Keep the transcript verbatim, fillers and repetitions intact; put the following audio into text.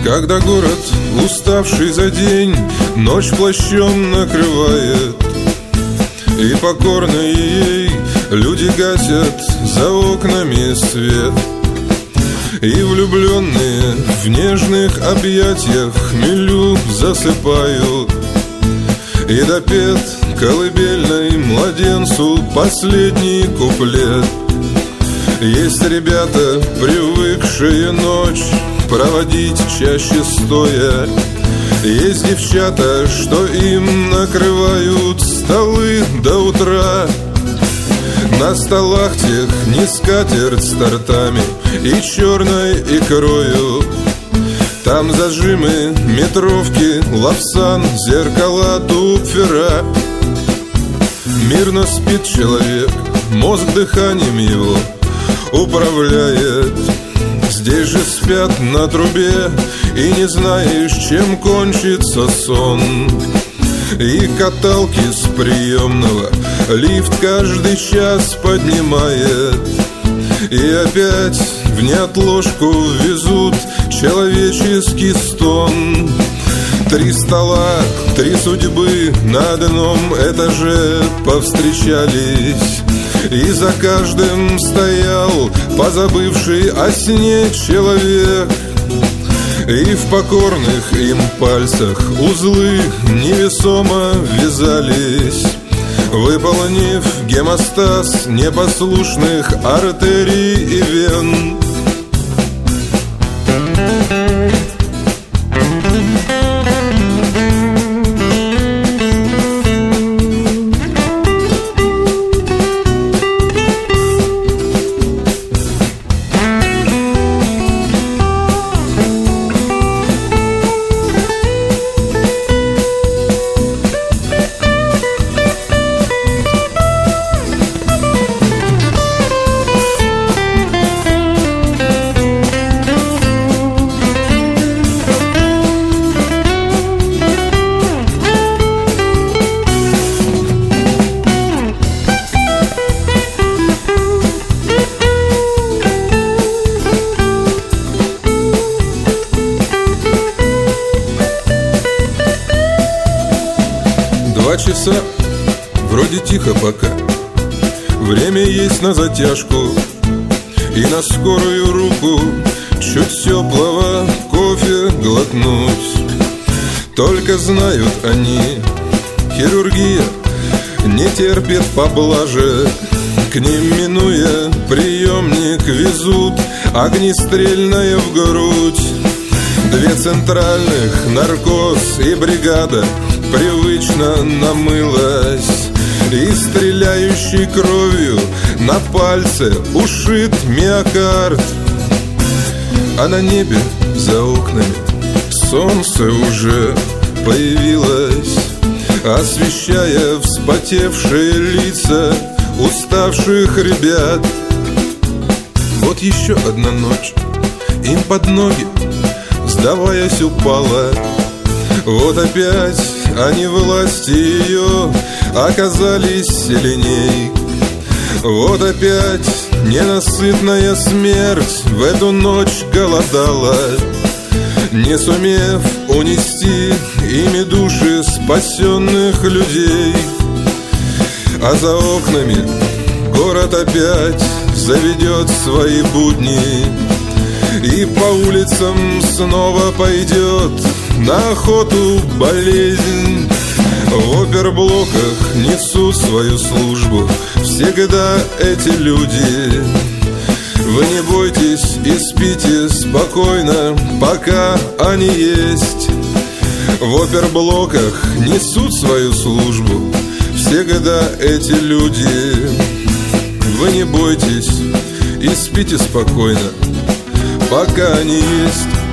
Когда город, уставший за день, ночь плащом накрывает, и покорные ей люди гасят за окнами свет, и влюбленные в нежных объятиях хмелю засыпают, и допет колыбельной младенцу последний куплет. Есть ребята, привыкшие ночь проводить чаще стоя, есть девчата, что им накрывают столы до утра. На столах тех не скатерть с тортами и черной икрою. Там зажимы, метровки, лавсан, зеркала, тупфера. Мирно спит человек, мозг дыханием его управляет. Здесь же спят на трубе, и не знаешь, чем кончится сон. И каталки с приемного лифт каждый час поднимает, и опять в неотложку везут человеческий стон. Три стола, три судьбы на одном этаже повстречались, и за каждым стоял позабывший о сне человек. И в покорных им пальцах узлы невесомо вязались, выполнив гемостаз непослушных артерий и вен. Два часа, вроде тихо пока, время есть на затяжку, и на скорую руку чуть теплого кофе глотнуть. Только знают они, хирургия не терпит поблажек, к ним, минуя приемник, везут огнестрельное в грудь. Две центральных, наркоз и бригада привычно намылась, и стреляющей кровью на пальце ушит миокард. А на небе за окнами солнце уже появилось, освещая вспотевшие лица уставших ребят. Вот еще одна ночь им под ноги, сдаваясь, упала. Вот опять они власти ее оказались сильней. Вот опять ненасытная смерть в эту ночь голодала, не сумев унести ими души спасенных людей. А за окнами город опять заведет свои будни, и по улицам снова пойдет на охоту болезнь. В оперблоках несут свою службу всегда эти люди. Вы не бойтесь и спите спокойно, пока они есть. В оперблоках несут свою службу всегда эти люди. Вы не бойтесь и спите спокойно, пока они есть.